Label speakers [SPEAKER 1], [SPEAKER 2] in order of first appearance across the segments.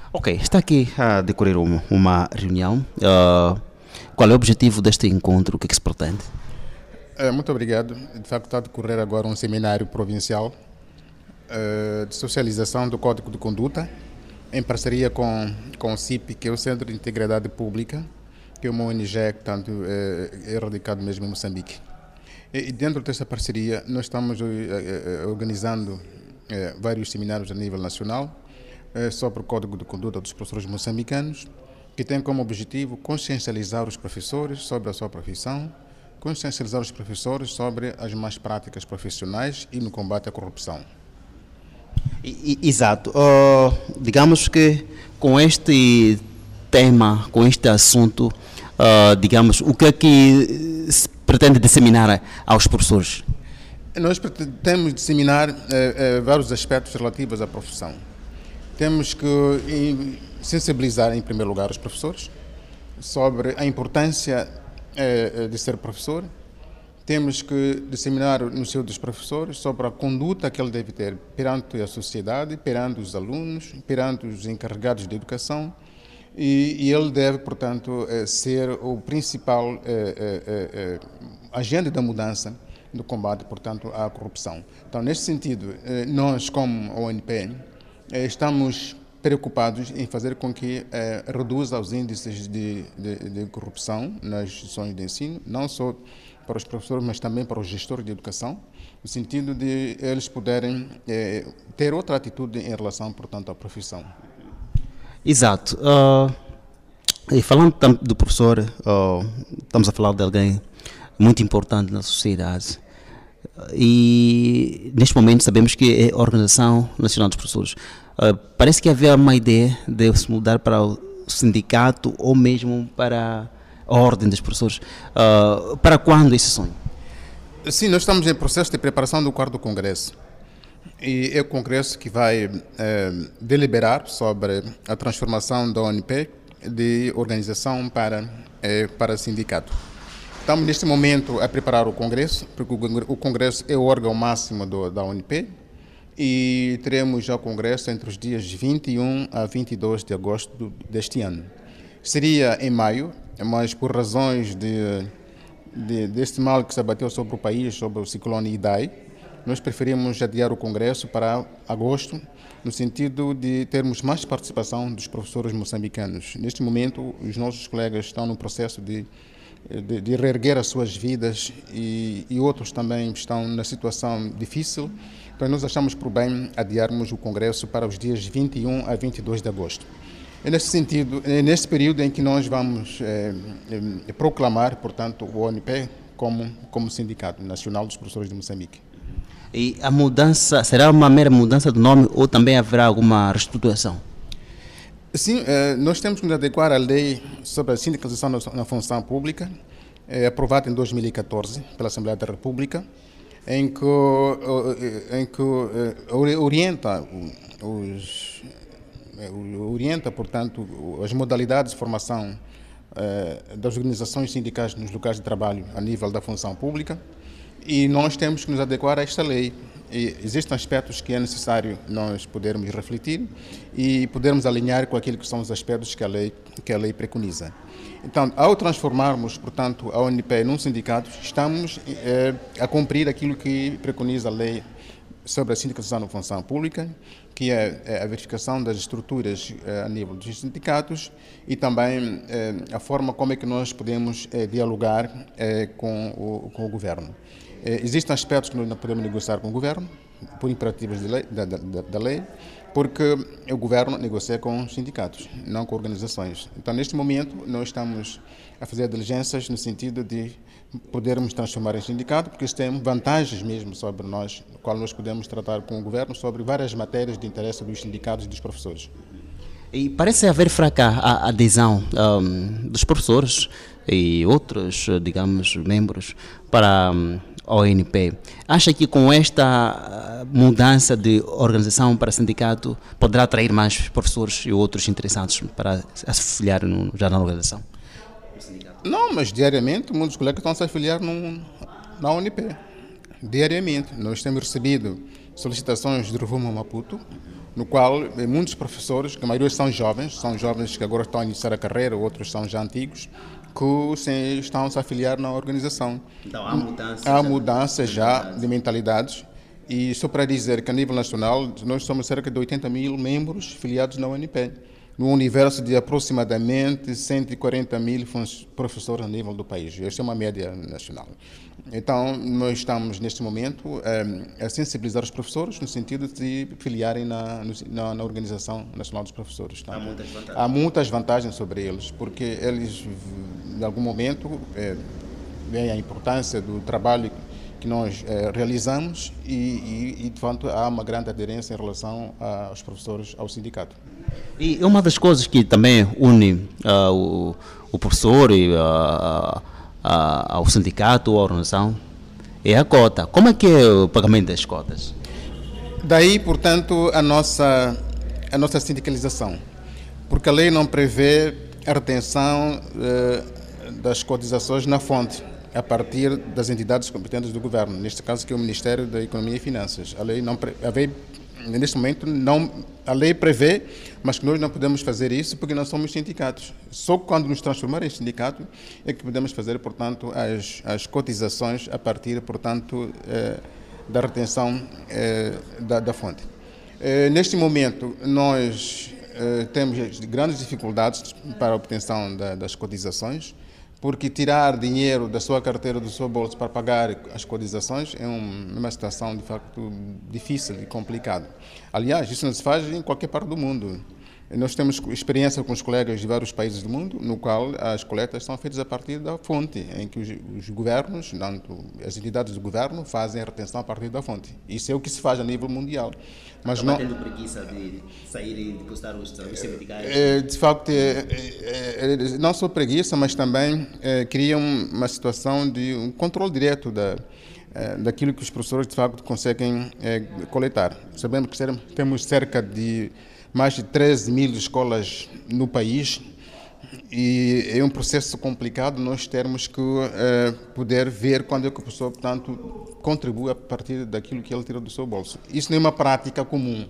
[SPEAKER 1] Ok, está aqui a decorrer uma reunião. Qual é o objetivo deste encontro? O que é que se pretende?
[SPEAKER 2] Muito obrigado. De facto, está a decorrer agora um seminário provincial de socialização do Código de Conduta, em parceria com o CIP, que é o Centro de Integridade Pública, que é uma ONG que é radicado mesmo em Moçambique. E dentro dessa parceria, nós estamos organizando vários seminários a nível nacional sobre o Código de Conduta dos professores moçambicanos, que tem como objetivo consciencializar os professores sobre a sua profissão, consciencializar os professores sobre as más práticas profissionais e no combate à corrupção.
[SPEAKER 1] Exato. Digamos que com este tema, com este assunto, digamos, o que é que se pretende disseminar aos professores?
[SPEAKER 2] Nós pretendemos disseminar vários aspectos relativos à profissão. Temos que sensibilizar, em primeiro lugar, os professores sobre a importância de ser professor. Temos que disseminar no seio dos professores sobre a conduta que ele deve ter perante a sociedade, perante os alunos, perante os encarregados de educação, e ele deve, portanto, ser o principal agente da mudança no combate, portanto, à corrupção. Então, neste sentido, nós, como ONP, estamos preocupados em fazer com que reduza os índices de corrupção nas instituições de ensino, não só para os professores, mas também para os gestores de educação, no sentido de eles poderem ter outra atitude em relação, portanto, à profissão.
[SPEAKER 1] Exato. E falando do professor, estamos a falar de alguém muito importante na sociedade. E neste momento sabemos que é a Organização Nacional dos Professores. Parece que havia uma ideia de se mudar para o sindicato ou mesmo para a Ordem dos Professores. Para quando esse sonho?
[SPEAKER 2] Sim, nós estamos em processo de preparação do 4º Congresso. E é o Congresso que vai deliberar sobre a transformação da ONP de organização para sindicato. Estamos neste momento a preparar o Congresso, porque o Congresso é o órgão máximo da ONP, e teremos já o Congresso entre os dias 21 a 22 de agosto deste ano. Seria em maio, mas por razões deste mal que se abateu sobre o país, sobre o ciclone Idai, nós preferimos adiar o Congresso para agosto, no sentido de termos mais participação dos professores moçambicanos. Neste momento, os nossos colegas estão no processo de reerguer as suas vidas e outros também estão na situação difícil. Então, nós achamos por bem adiarmos o Congresso para os dias 21 a 22 de agosto. É nesse sentido, é nesse período em que nós vamos proclamar, portanto, o ONP como Sindicato Nacional dos Professores de Moçambique.
[SPEAKER 1] E a mudança, será uma mera mudança de nome ou também haverá alguma reestruturação?
[SPEAKER 2] Sim, nós temos que nos adequar à lei sobre a sindicalização na função pública, aprovada em 2014 pela Assembleia da República, em que orienta, portanto, as modalidades de formação das organizações sindicais nos locais de trabalho a nível da função pública, e nós temos que nos adequar a esta lei. E existem aspectos que é necessário nós podermos refletir e podermos alinhar com aquilo que são os aspectos que a lei preconiza. Então, ao transformarmos, portanto, a ONP num sindicato, estamos a cumprir aquilo que preconiza a lei sobre a sindicalização na função pública, que é a verificação das estruturas a nível dos sindicatos e também a forma como é que nós podemos dialogar com o governo. Existem aspectos que nós não podemos negociar com o governo, por imperativos da lei, porque o governo negocia com os sindicatos, não com organizações. Então, neste momento, nós estamos a fazer diligências no sentido de podermos transformar em sindicato, porque isso tem vantagens mesmo sobre nós, no qual nós podemos tratar com o governo sobre várias matérias de interesse dos sindicatos e dos professores.
[SPEAKER 1] E parece haver fraca a adesão dos professores e outros, digamos, membros para a ONP. Acha que com esta mudança de organização para sindicato poderá atrair mais professores e outros interessados para se afiliar já na organização?
[SPEAKER 2] Não, mas diariamente muitos colegas estão a se afiliar na ONP. Diariamente. Nós temos recebido solicitações de rumo a Maputo, no qual muitos professores, que a maioria são jovens que agora estão a iniciar a carreira, outros são já antigos, que estão a afiliar na organização.
[SPEAKER 1] Então há mudança.
[SPEAKER 2] Há mudança já de mentalidades. E só para dizer que a nível nacional nós somos cerca de 80 mil membros filiados na UNP, no universo de aproximadamente 140 mil professores a nível do país. Esta é uma média nacional. Então, nós estamos, neste momento, a sensibilizar os professores no sentido de filiarem na Organização Nacional dos Professores. Tá?
[SPEAKER 1] Há muitas vantagens.
[SPEAKER 2] Há muitas vantagens sobre eles, porque eles, em algum momento, veem a importância do trabalho que nós realizamos e, de fato, há uma grande aderência em relação aos professores ao sindicato.
[SPEAKER 1] E uma das coisas que também une o professor e ao sindicato ou à organização é a cota. Como é que é o pagamento das cotas?
[SPEAKER 2] Daí, portanto, a nossa sindicalização, porque a lei não prevê a retenção das cotizações na fonte, a partir das entidades competentes do governo, neste caso que é o Ministério da Economia e Finanças. A lei neste momento a lei prevê, mas que nós não podemos fazer isso porque nós somos sindicatos. Só quando nos transformar em sindicato é que podemos fazer, portanto, as cotizações a partir, portanto, da retenção da fonte. Neste momento, nós temos grandes dificuldades para a obtenção das cotizações, porque tirar dinheiro da sua carteira, do seu bolso para pagar as cotizações é uma situação, de facto, difícil e complicada. Aliás, isso não se faz em qualquer parte do mundo. Nós temos experiência com os colegas de vários países do mundo, no qual as coletas são feitas a partir da fonte, em que os governos, as entidades do governo, fazem a retenção a partir da fonte. Isso é o que se faz a nível mundial. Mas
[SPEAKER 1] não tendo preguiça de sair e depositar os serviços medicais?
[SPEAKER 2] De facto, não só preguiça, mas também cria uma situação de um controle direto daquilo que os professores, de facto, conseguem coletar. Sabemos que temos cerca de mais de 13 mil escolas no país e é um processo complicado nós termos que poder ver quando é que o professor, portanto, contribui a partir daquilo que ele tira do seu bolso. Isso não é uma prática comum,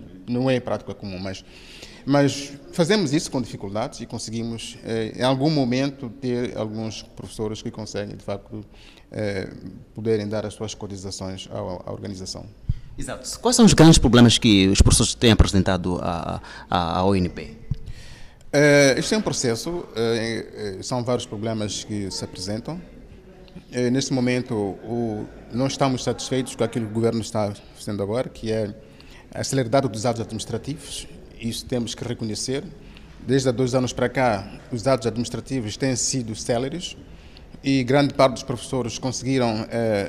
[SPEAKER 2] mas fazemos isso com dificuldades e conseguimos, em algum momento, ter alguns professores que conseguem, de facto, poderem dar as suas cotizações à organização.
[SPEAKER 1] Exato. Quais são os grandes problemas que os professores têm apresentado à ONP?
[SPEAKER 2] Este é um processo, são vários problemas que se apresentam. Neste momento, não estamos satisfeitos com aquilo que o governo está fazendo agora, que é a celeridade dos atos administrativos. Isso temos que reconhecer. Desde há 2 anos para cá, os atos administrativos têm sido céleres e grande parte dos professores conseguiram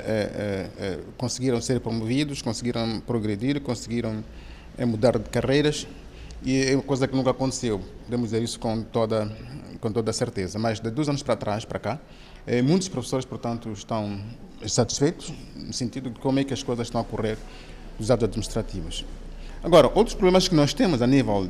[SPEAKER 2] ser promovidos, conseguiram progredir, conseguiram mudar de carreiras. E é uma coisa que nunca aconteceu, podemos dizer isso com toda a certeza. Mas de 2 anos para cá, muitos professores, portanto, estão satisfeitos no sentido de como é que as coisas estão a ocorrer nos atos administrativos. Agora, outros problemas que nós temos a nível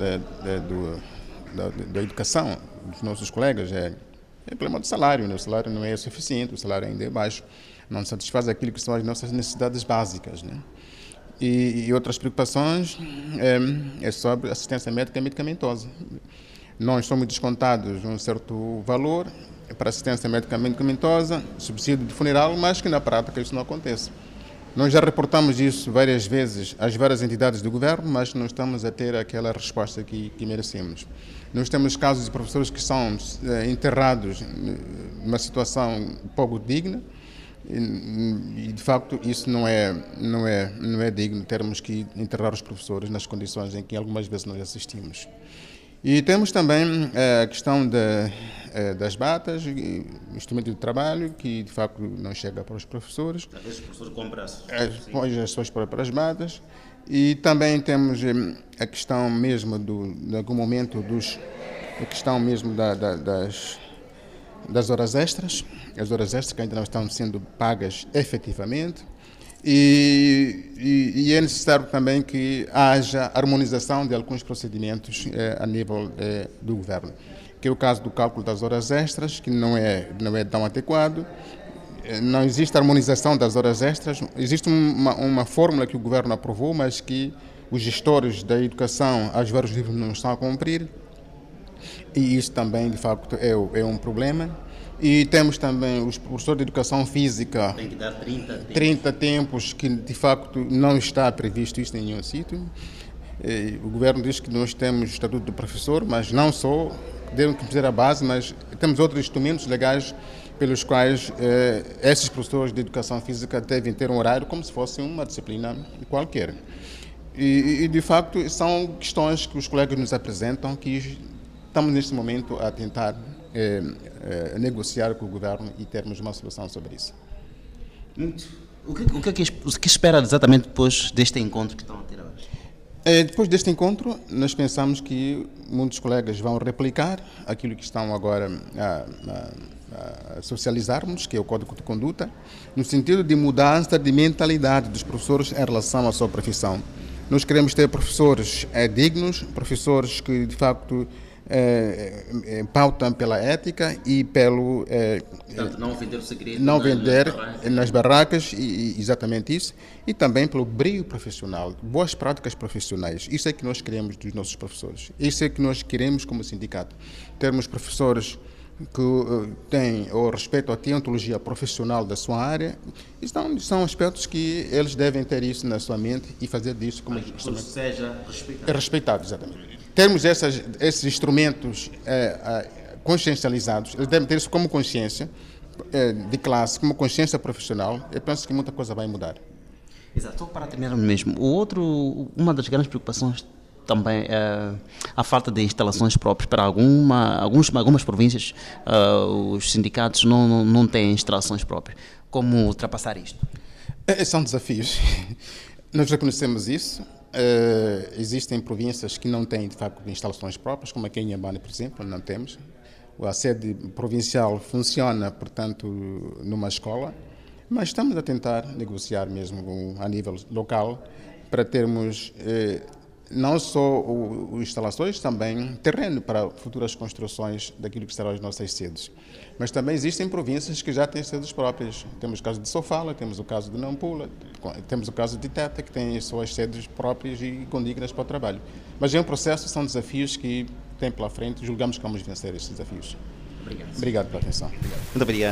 [SPEAKER 2] da educação dos nossos colegas é o problema do salário. O salário não é suficiente, o salário ainda é baixo, não satisfaz aquilo que são as nossas necessidades básicas, né? E outras preocupações é sobre assistência médica e medicamentosa. Nós somos descontados um certo valor para assistência médica e medicamentosa, subsídio de funeral, mas que na prática isso não acontece. Nós já reportamos isso várias vezes às várias entidades do governo, mas não estamos a ter aquela resposta que merecemos. Nós temos casos de professores que são enterrados numa situação pouco digna, e de facto isso não é digno, termos que enterrar os professores nas condições em que algumas vezes nós assistimos. E temos também a questão das batas, instrumento de trabalho, que de facto não chega para os professores.
[SPEAKER 1] Às vezes os professores compram
[SPEAKER 2] as suas próprias batas. E também temos a questão mesmo de algum momento a questão mesmo das horas extras, as horas extras que ainda não estão sendo pagas efetivamente, e é necessário também que haja harmonização de alguns procedimentos a nível do governo, que é o caso do cálculo das horas extras, que não é tão adequado. Não existe harmonização das horas extras, existe uma fórmula que o governo aprovou, mas que os gestores da educação, às vezes, não estão a cumprir, e isso também, de facto, é um problema. E temos também os professores de educação física.
[SPEAKER 1] Tem que dar
[SPEAKER 2] 30 tempos, que de facto não está previsto isso em nenhum sítio. O governo diz que nós temos o estatuto do professor, mas não só, devem fazer a base, mas temos outros instrumentos legais pelos quais esses professores de educação física devem ter um horário como se fosse uma disciplina qualquer. E de facto são questões que os colegas nos apresentam que estamos neste momento a tentar negociar com o governo e termos uma solução sobre isso.
[SPEAKER 1] O que espera exatamente depois deste encontro que estão a ter hoje?
[SPEAKER 2] Depois deste encontro, nós pensamos que muitos colegas vão replicar aquilo que estão agora a socializarmos, que é o Código de Conduta, no sentido de mudança de mentalidade dos professores em relação à sua profissão. Nós queremos ter professores dignos, professores que, de facto, pautam pela ética e pelo...
[SPEAKER 1] Portanto, não vender o segredo
[SPEAKER 2] nas barracas, exatamente isso, e também pelo brilho profissional, boas práticas profissionais. Isso é que nós queremos dos nossos professores. Isso é que nós queremos como sindicato. Termos professores que têm o respeito à deontologia profissional da sua área, são aspectos que eles devem ter isso na sua mente e fazer disso como
[SPEAKER 1] instrumento. Seja respeitado.
[SPEAKER 2] Respeitado, exatamente. Termos esses instrumentos consciencializados, eles devem ter isso como consciência de classe, como consciência profissional. Eu penso que muita coisa vai mudar.
[SPEAKER 1] Exato. Só para terminar mesmo, uma das grandes preocupações também é a falta de instalações próprias para algumas províncias. Os sindicatos não têm instalações próprias. Como ultrapassar isto?
[SPEAKER 2] São desafios. Nós reconhecemos isso. Existem províncias que não têm, de facto, instalações próprias, como aqui em Inhambane, por exemplo, não temos. A sede provincial funciona, portanto, numa escola, mas estamos a tentar negociar mesmo a nível local para termos não só instalações, também terreno para futuras construções daquilo que serão as nossas sedes. Mas também existem províncias que já têm sedes próprias. Temos o caso de Sofala, temos o caso de Nampula, temos o caso de Teta, que tem suas sedes próprias e condignas para o trabalho. Mas é um processo, são desafios que tem pela frente e julgamos que vamos vencer esses desafios.
[SPEAKER 1] Obrigado.
[SPEAKER 2] Obrigado pela atenção.
[SPEAKER 1] Muito obrigado.